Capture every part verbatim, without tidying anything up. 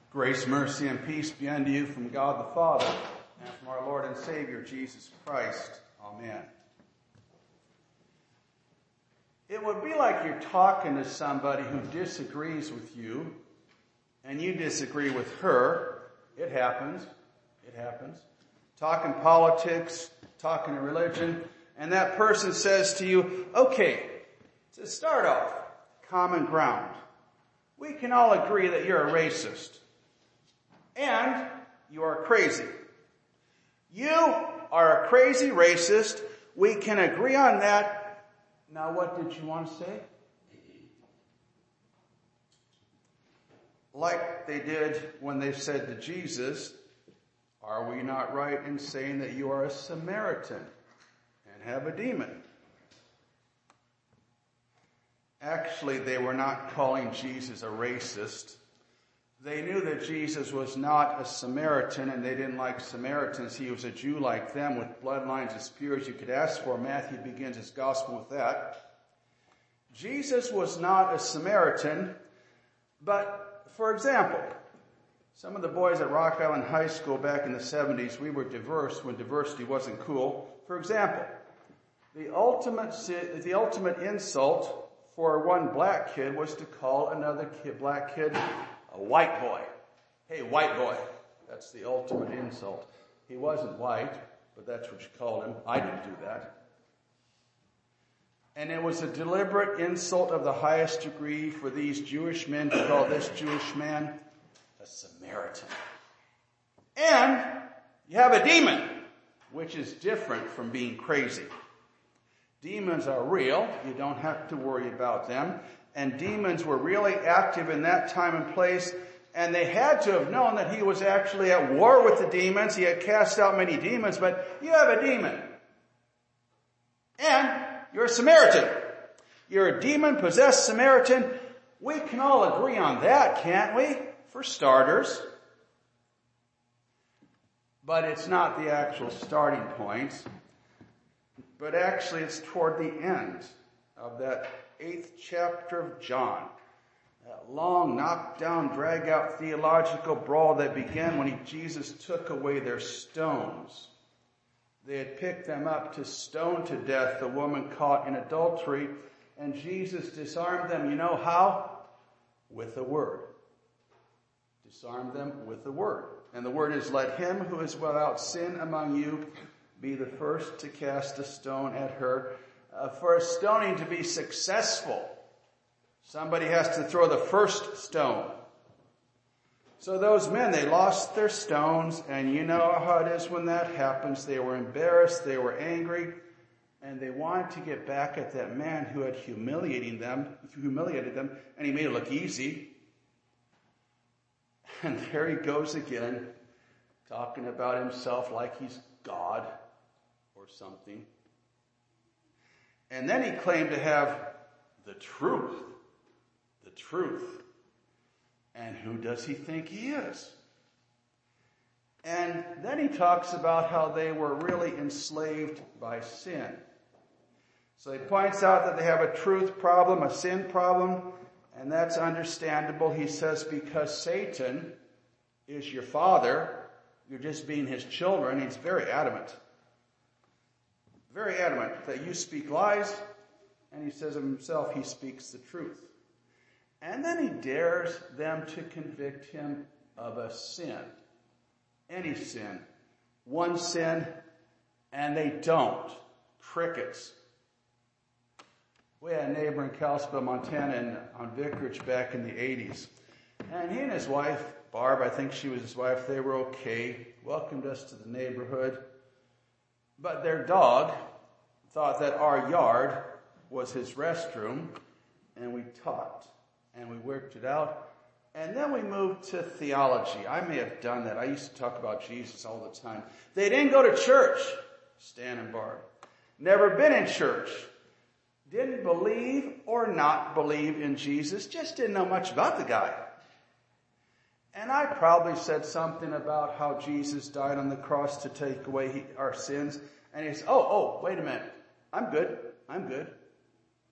Grace, mercy, and peace be unto you from God the Father and from our Lord and Savior, Jesus Christ. Amen. It would be like you're talking to somebody who disagrees with you, and you disagree with her. It happens. It happens. Talking politics, talking religion, and that person says to you, okay, to start off, common ground. We can all agree that you're a racist. And you are crazy. You are a crazy racist. We can agree on that. Now what did you want to say? Like they did when they said to Jesus, are we not right in saying that you are a Samaritan and have a demon? Actually, they were not calling Jesus a racist. They knew that Jesus was not a Samaritan, and they didn't like Samaritans. He was a Jew like them with bloodlines as pure as you could ask for. Matthew begins his gospel with that. Jesus was not a Samaritan, but for example, some of the boys at Rock Island High School back in the seventies, we were diverse when diversity wasn't cool. For example, the ultimate, the ultimate insult for one black kid was to call another kid, black kid a white boy. Hey, white boy. That's the ultimate insult. He wasn't white, but that's what you called him. I didn't do that. And it was a deliberate insult of the highest degree for these Jewish men to call this Jewish man a Samaritan. And you have a demon, which is different from being crazy. Demons are real. You don't have to worry about them. And demons were really active in that time and place. And they had to have known that he was actually at war with the demons. He had cast out many demons, but you have a demon. And you're a Samaritan. You're a demon-possessed Samaritan. We can all agree on that, can't we? For starters. But it's not the actual starting point. But actually it's toward the end of that eighth chapter of John. That long, knock-down, drag-out theological brawl that began when he, Jesus took away their stones. They had picked them up to stone to death the woman caught in adultery, and Jesus disarmed them. You know how? With a word. Disarmed them with a word. And the word is, let him who is without sin among you be the first to cast a stone at her. Uh, for a stoning to be successful, somebody has to throw the first stone. So those men, they lost their stones, and you know how it is when that happens. They were embarrassed, they were angry, and they wanted to get back at that man who had humiliating them, humiliated them, and he made it look easy. And there he goes again, talking about himself like he's God or something. And then he claimed to have the truth. The truth. And who does he think he is? And then he talks about how they were really enslaved by sin. So he points out that they have a truth problem, a sin problem, and that's understandable. He says because Satan is your father, you're just being his children. He's very adamant. Very adamant that you speak lies, and he says of himself he speaks the truth. And then he dares them to convict him of a sin. Any sin. One sin, and they don't. Crickets. We had a neighbor in Kalispell, Montana, and on Vicarage back in the eighties. And he and his wife, Barb, I think she was his wife, they were okay. Welcomed us to the neighborhood. But their dog thought that our yard was his restroom, and we talked, and we worked it out, and then we moved to theology. I may have done that. I used to talk about Jesus all the time. They didn't go to church, Stan and Barb. Never been in church. Didn't believe or not believe in Jesus. Just didn't know much about the guy. And I probably said something about how Jesus died on the cross to take away our sins. And he says, oh, oh, wait a minute. I'm good. I'm good.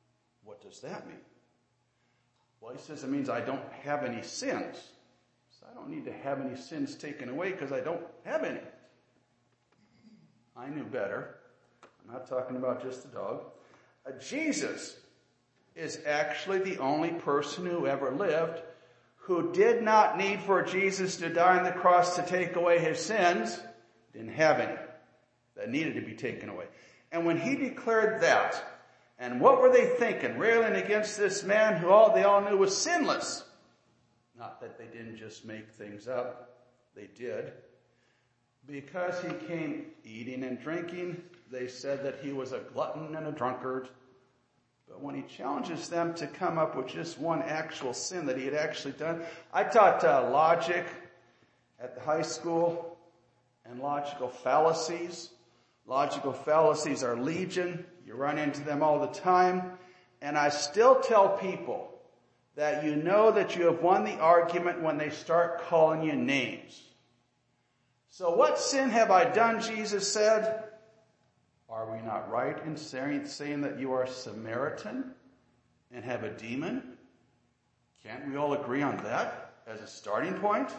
What does that mean? Well, he says it means I don't have any sins. So I don't need to have any sins taken away because I don't have any. I knew better. I'm not talking about just the dog. Uh, Jesus is actually the only person who ever lived who did not need for Jesus to die on the cross to take away his sins. Didn't have any that needed to be taken away. And when he declared that, and what were they thinking? Railing against this man who all they all knew was sinless. Not that they didn't just make things up. They did. Because he came eating and drinking, they said that he was a glutton and a drunkard. But when he challenges them to come up with just one actual sin that he had actually done. I taught uh, logic at the high school and logical fallacies. Logical fallacies are legion. You run into them all the time. And I still tell people that you know that you have won the argument when they start calling you names. So what sin have I done, Jesus said? Are we not right in saying, saying that you are Samaritan and have a demon? Can't we all agree on that as a starting point?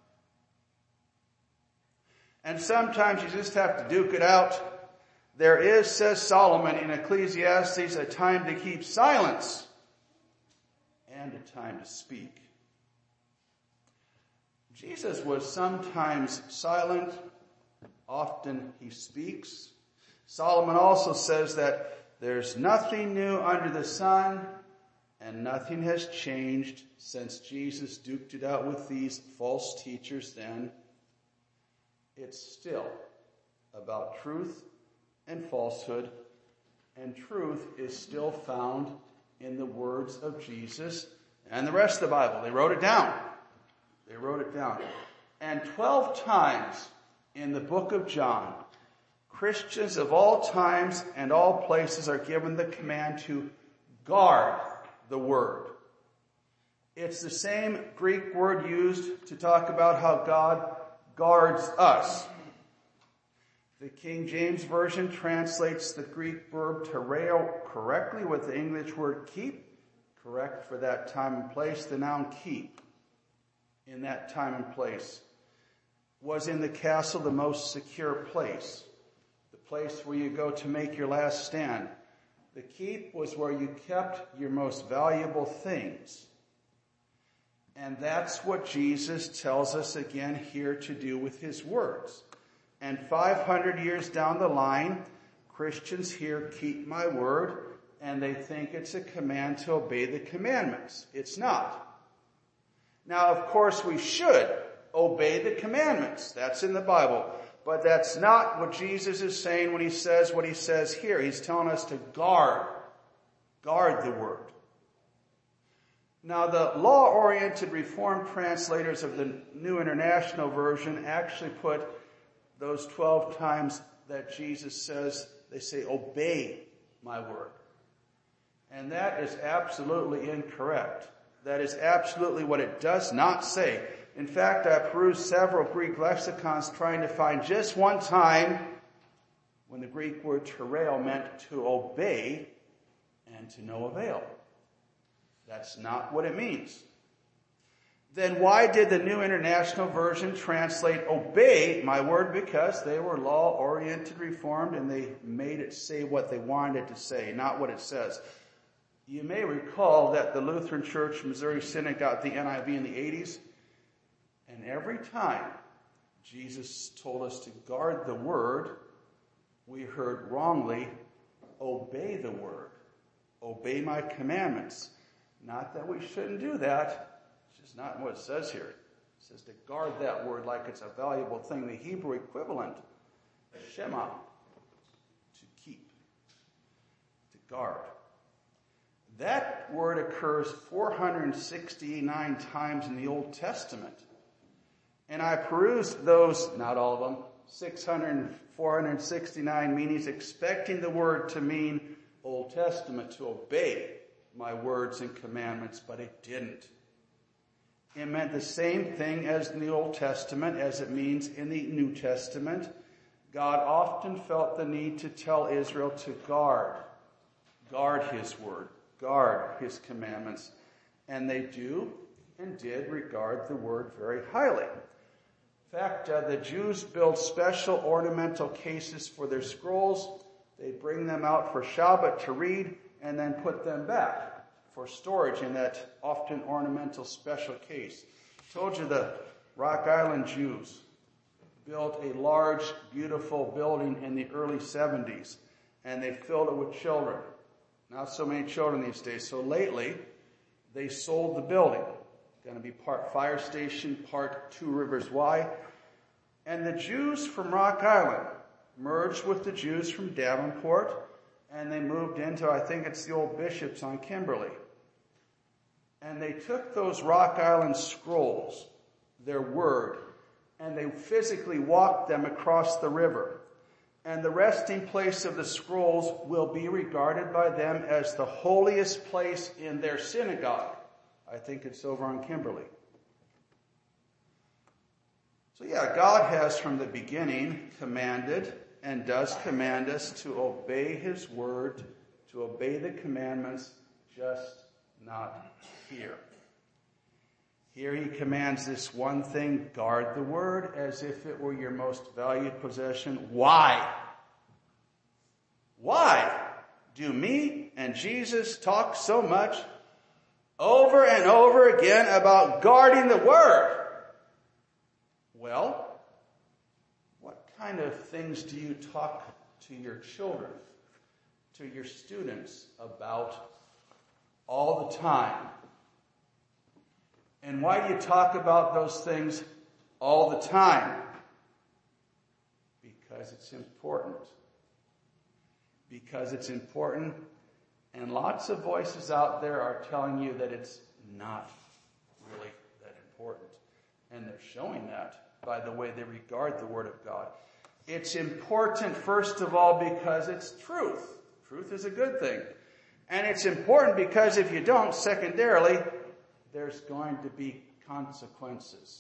And sometimes you just have to duke it out. There is, says Solomon in Ecclesiastes, a time to keep silence and a time to speak. Jesus was sometimes silent, often he speaks. Solomon also says that there's nothing new under the sun and nothing has changed since Jesus duked it out with these false teachers then. It's still about truth and falsehood, and truth is still found in the words of Jesus and the rest of the Bible. They wrote it down. They wrote it down. And twelve times in the book of John, Christians of all times and all places are given the command to guard the word. It's the same Greek word used to talk about how God guards us. The King James Version translates the Greek verb tereo correctly with the English word keep, correct for that time and place. The noun keep in that time and place was in the castle the most secure place, the place where you go to make your last stand. The keep was where you kept your most valuable things. And that's what Jesus tells us again here to do with his words. And five hundred years down the line, Christians here keep my word, and they think it's a command to obey the commandments. It's not. Now, of course, we should obey the commandments. That's in the Bible. But that's not what Jesus is saying when he says what he says here. He's telling us to guard, guard the word. Now, the law-oriented Reformed translators of the New International Version actually put those twelve times that Jesus says, they say, obey my word. And that is absolutely incorrect. That is absolutely what it does not say. In fact, I perused several Greek lexicons trying to find just one time when the Greek word tereo meant to obey and to no avail. That's not what it means. Then why did the New International Version translate obey my word? Because they were law-oriented Reformed and they made it say what they wanted it to say, not what it says. You may recall that the Lutheran Church Missouri Synod got the N I V in the eighties. And every time Jesus told us to guard the word, we heard wrongly, obey the word. Obey my commandments. Not that we shouldn't do that. It's just not what it says here. It says to guard that word like it's a valuable thing. The Hebrew equivalent, shema, to keep, to guard. That word occurs four hundred sixty-nine times in the Old Testament. And I perused those, not all of them, six hundred, four hundred sixty-nine meanings, expecting the word to mean Old Testament, to obey my words and commandments, but it didn't. It meant the same thing as in the Old Testament as it means in the New Testament. God often felt the need to tell Israel to guard, guard his word, guard his commandments. And they do, and did regard the word very highly. In fact, uh, the Jews built special ornamental cases for their scrolls. They bring them out for Shabbat to read and then put them back for storage in that often ornamental special case. I told you the Rock Island Jews built a large, beautiful building in the early seventies, and they filled it with children. Not so many children these days. So lately, they sold the building. It's going to be part fire station, part Two Rivers Y. And the Jews from Rock Island merged with the Jews from Davenport, and they moved into, I think it's the old Bishops on Kimberly. And they took those Rock Island scrolls, their word, and they physically walked them across the river. And the resting place of the scrolls will be regarded by them as the holiest place in their synagogue. I think it's over on Kimberly. So yeah, God has from the beginning commanded and does command us to obey his word, to obey the commandments, just not here. Here he commands this one thing: guard the word as if it were your most valued possession. Why? Why do me and Jesus talk so much over and over again about guarding the word? Well, what kind of things do you talk to your children, to your students about all the time? And why do you talk about those things all the time? Because it's important. Because it's important, and lots of voices out there are telling you that it's not really that important. And they're showing that by the way they regard the Word of God. It's important, first of all, because it's truth. Truth is a good thing. And it's important because if you don't, secondarily, there's going to be consequences.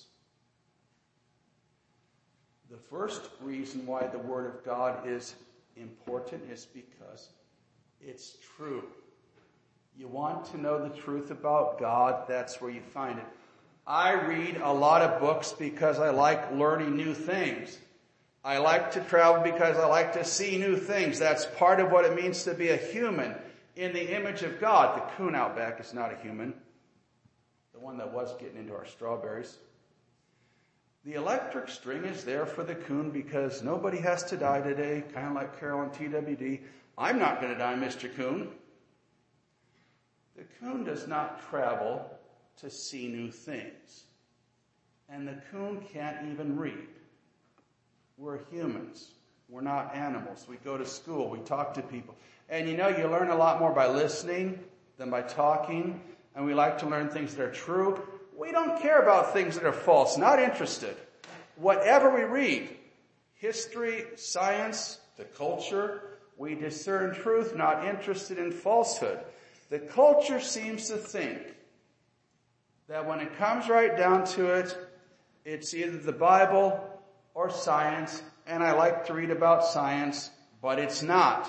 The first reason why the Word of God is important is because it's true. You want to know the truth about God, that's where you find it. I read a lot of books because I like learning new things. I like to travel because I like to see new things. That's part of what it means to be a human in the image of God. The coon out back is not a human. The one that was getting into our strawberries. The electric string is there for the coon because nobody has to die today, kind of like Carol and T W D. I'm not going to die, Mister Coon. The coon does not travel to see new things. And the coon can't even read. We're humans. We're not animals. We go to school. We talk to people. And you know, you learn a lot more by listening than by talking. And we like to learn things that are true. We don't care about things that are false. Not interested. Whatever we read, history, science, the culture, we discern truth, not interested in falsehood. The culture seems to think that when it comes right down to it, it's either the Bible or science, and I like to read about science, but it's not.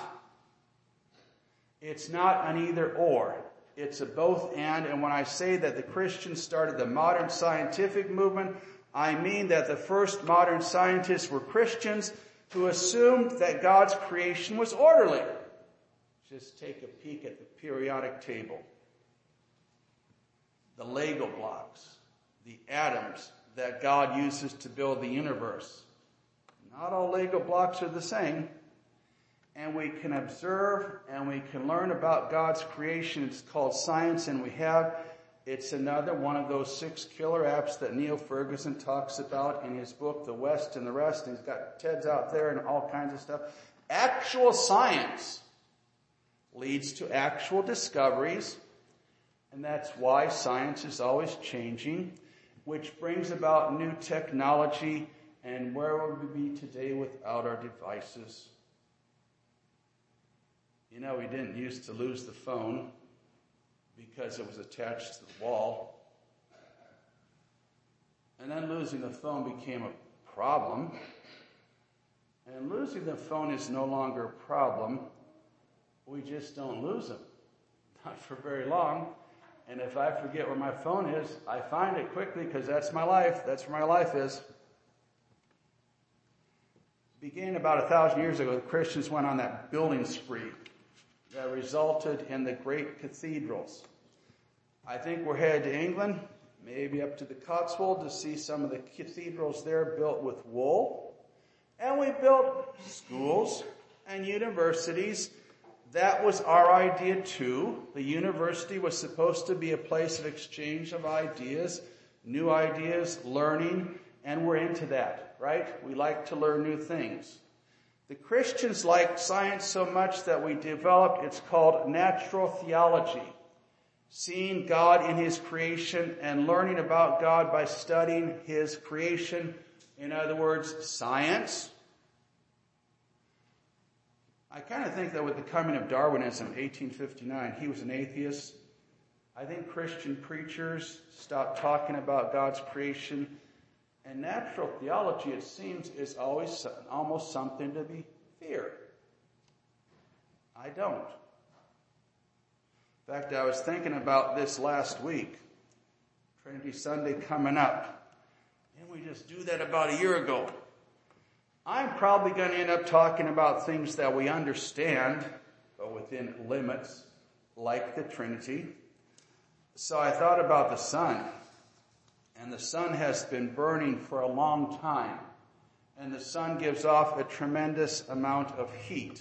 It's not an either or. It's a both and, and when I say that the Christians started the modern scientific movement, I mean that the first modern scientists were Christians who assumed that God's creation was orderly. Just take a peek at the periodic table. The Lego blocks, the atoms that God uses to build the universe. Not all Lego blocks are the same. And we can observe and we can learn about God's creation. It's called science, and we have. It's another one of those six killer apps that Neil Ferguson talks about in his book, The West and the Rest. And he's got TEDs out there and all kinds of stuff. Actual science leads to actual discoveries. And that's why science is always changing, which brings about new technology. And where would we be today without our devices? You know, we didn't used to lose the phone because it was attached to the wall. And then losing the phone became a problem. And losing the phone is no longer a problem. We just don't lose them. Not for very long. And if I forget where my phone is, I find it quickly because that's my life. That's where my life is. Beginning about a thousand years ago, the Christians went on that building spree that resulted in the great cathedrals. I think we're headed to England, maybe up to the Cotswold, to see some of the cathedrals there built with wool. And we built schools and universities. That was our idea too. The university was supposed to be a place of exchange of ideas, new ideas, learning, and we're into that, right? We like to learn new things. The Christians liked science so much that we developed, it's called natural theology. Seeing God in His creation and learning about God by studying His creation. In other words, science. I kind of think that with the coming of Darwinism, eighteen fifty-nine, he was an atheist. I think Christian preachers stopped talking about God's creation. And natural theology, it seems, is always almost something to be feared. I don't. In fact, I was thinking about this last week. Trinity Sunday coming up. Didn't we just do that about a year ago? I'm probably going to end up talking about things that we understand, but within limits, like the Trinity. So I thought about the sun. And the sun has been burning for a long time. And the sun gives off a tremendous amount of heat.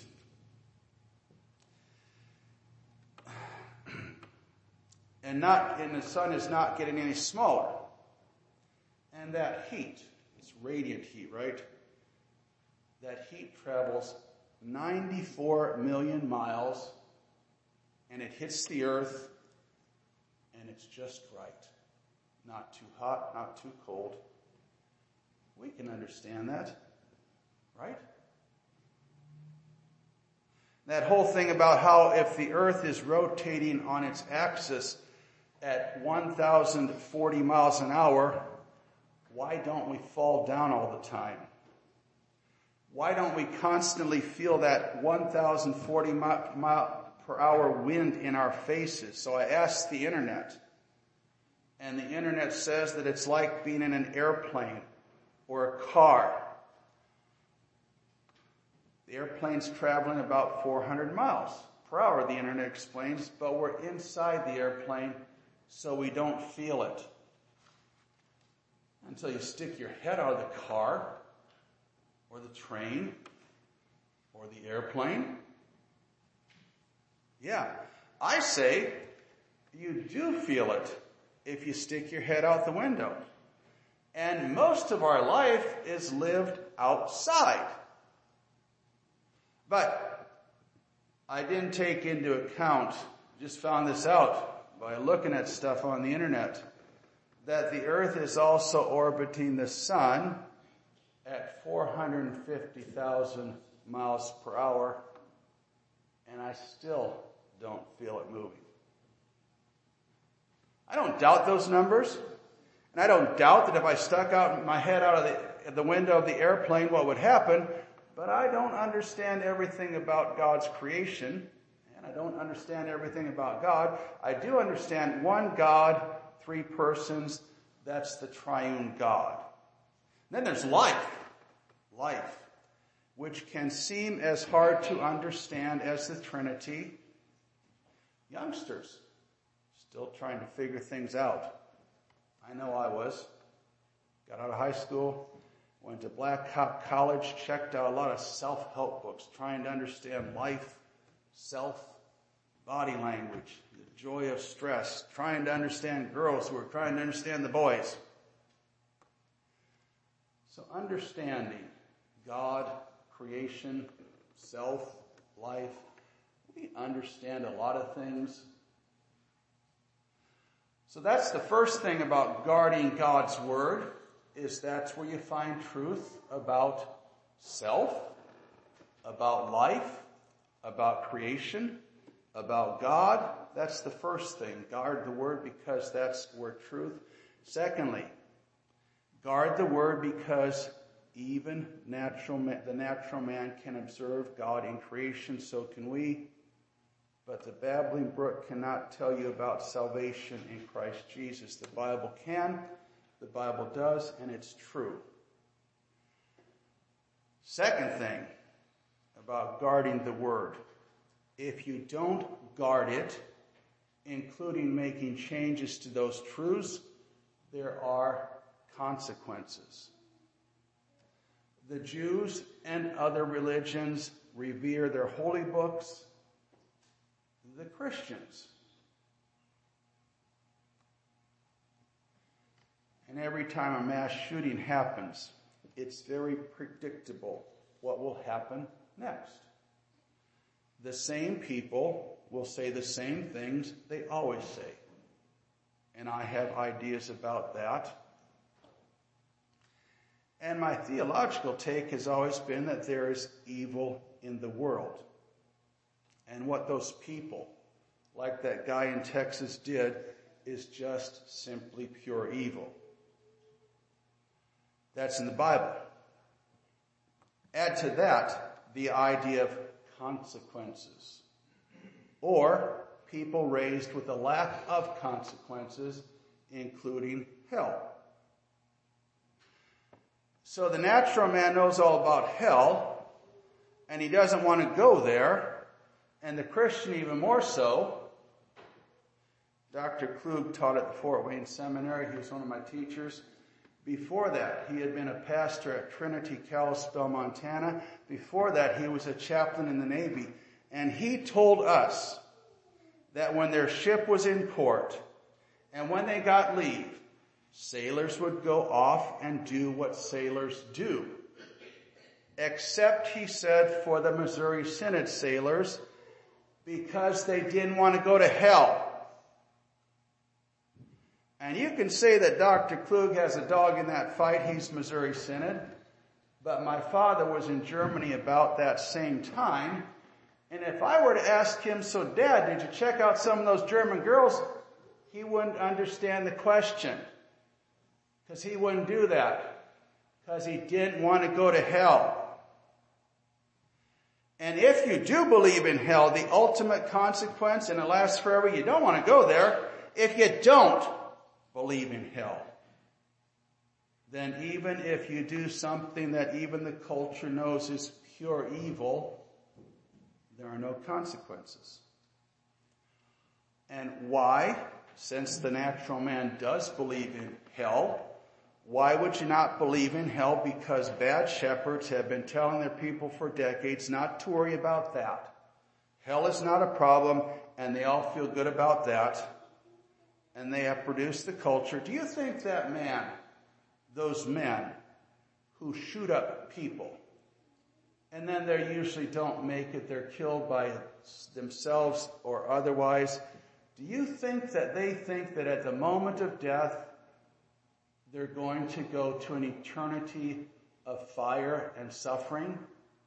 And not, and the sun is not getting any smaller. And that heat, it's radiant heat, right? That heat travels ninety-four million miles, and it hits the earth, and it's just right. Not too hot, not too cold. We can understand that, right? That whole thing about how if the earth is rotating on its axis at one thousand forty miles an hour, why don't we fall down all the time? Why don't we constantly feel that one thousand forty mile per hour wind in our faces? So I asked the internet, and the internet says that it's like being in an airplane or a car. The airplane's traveling about four hundred miles per hour, the internet explains, but we're inside the airplane, so we don't feel it. Until you stick your head out of the car, or the train, or the airplane. Yeah, I say you do feel it if you stick your head out the window. And most of our life is lived outside. But I didn't take into account, just found this out by looking at stuff on the internet, that the earth is also orbiting the sun at four hundred fifty thousand miles per hour, and I still don't feel it moving. I don't doubt those numbers, and I don't doubt that if I stuck out my head out of the, the window of the airplane, what would happen, but I don't understand everything about God's creation, and I don't understand everything about God. I do understand one God, three persons, that's the triune God. And then there's life, life, which can seem as hard to understand as the Trinity. Youngsters, still trying to figure things out. I know I was. Got out of high school, went to Black College, checked out a lot of self-help books, trying to understand life, self, body language, the joy of stress, trying to understand girls who are trying to understand the boys. So understanding God, creation, self, life, we understand a lot of things. So that's the first thing about guarding God's word, is that's where you find truth about self, about life, about creation, about God. That's the first thing. Guard the word because that's where truth. Secondly, guard the word because even natural man, the natural man can observe God in creation, so can we. But the babbling brook cannot tell you about salvation in Christ Jesus. The Bible can, the Bible does, and it's true. Second thing about guarding the word. If you don't guard it, including making changes to those truths, there are consequences. The Jews and other religions revere their holy books. The Christians. And every time a mass shooting happens, it's very predictable what will happen next. The same people will say the same things they always say. And I have ideas about that. And my theological take has always been that there is evil in the world. And what those people, like that guy in Texas, did is just simply pure evil. That's in the Bible. Add to that the idea of consequences, or people raised with a lack of consequences, including hell. So the natural man knows all about hell, and he doesn't want to go there. And the Christian even more so. Doctor Klug taught at the Fort Wayne Seminary. He was one of my teachers. Before that, he had been a pastor at Trinity, Kalispell, Montana. Before that, he was a chaplain in the Navy. And he told us that when their ship was in port and when they got leave, sailors would go off and do what sailors do. Except, he said, for the Missouri Synod sailors, because they didn't want to go to hell. And you can say that Doctor Klug has a dog in that fight. He's Missouri Synod. But my father was in Germany about that same time. And if I were to ask him, so Dad, did you check out some of those German girls? He wouldn't understand the question. Because he wouldn't do that. Because he didn't want to go to hell. And if you do believe in hell, the ultimate consequence, and it lasts forever, you don't want to go there. If you don't believe in hell, then even if you do something that even the culture knows is pure evil, there are no consequences. And why? Since the natural man does believe in hell, why would you not believe in hell? Because bad shepherds have been telling their people for decades not to worry about that. Hell is not a problem, and they all feel good about that. And they have produced the culture. Do you think that man, those men who shoot up people, and then they usually don't make it, they're killed by themselves or otherwise, do you think that they think that at the moment of death, they're going to go to an eternity of fire and suffering?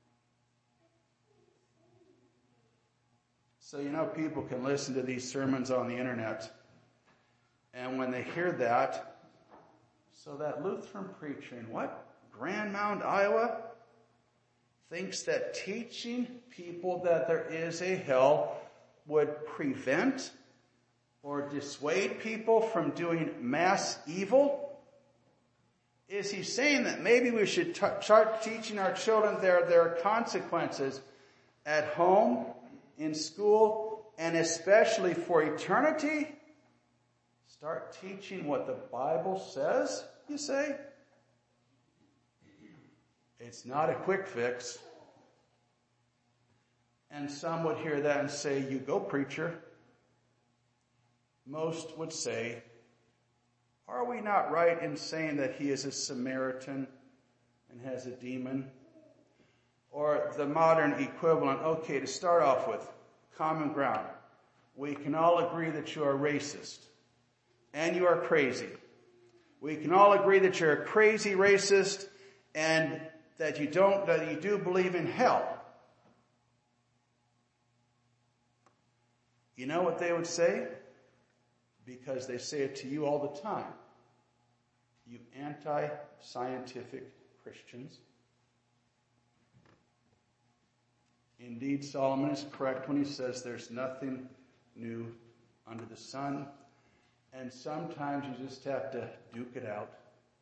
So, you know, people can listen to these sermons on the internet. And when they hear that, so that Lutheran preacher in what? Grand Mound, Iowa, thinks that teaching people that there is a hell would prevent or dissuade people from doing mass evil? Is he saying that maybe we should t- start teaching our children there, there are consequences at home, in school, and especially for eternity? Start teaching what the Bible says, you say? It's not a quick fix. And some would hear that and say, you go, preacher. Most would say, are we not right in saying that he is a Samaritan and has a demon? Or the modern equivalent, okay, to start off with, common ground. We can all agree that you are racist and you are crazy. We can all agree that you're a crazy racist and that you don't, that you do believe in hell. You know what they would say? Because they say it to you all the time. You anti-scientific Christians. Indeed, Solomon is correct when he says there's nothing new under the sun. And sometimes you just have to duke it out.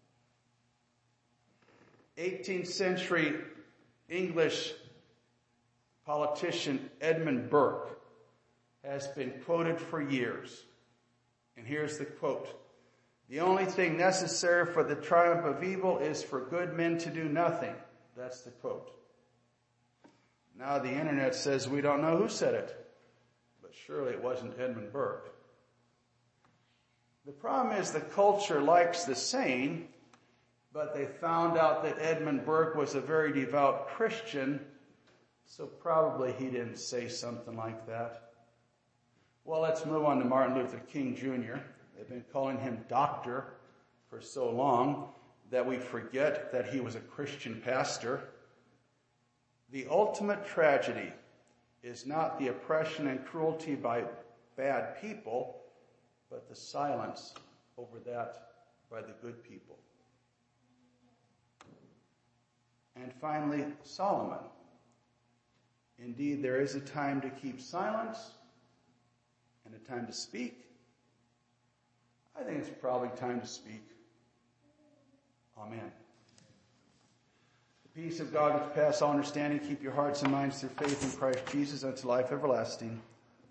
eighteenth century English politician Edmund Burke has been quoted for years. And here's the quote. The only thing necessary for the triumph of evil is for good men to do nothing. That's the quote. Now the internet says we don't know who said it, but surely it wasn't Edmund Burke. The problem is the culture likes the saying, but they found out that Edmund Burke was a very devout Christian, so probably he didn't say something like that. Well, let's move on to Martin Luther King Junior They've been calling him doctor for so long that we forget that he was a Christian pastor. The ultimate tragedy is not the oppression and cruelty by bad people, but the silence over that by the good people. And finally, Solomon. Indeed, there is a time to keep silence and a time to speak. I think it's probably time to speak. Amen. The peace of God which passes all understanding, keep your hearts and minds through faith in Christ Jesus unto life everlasting.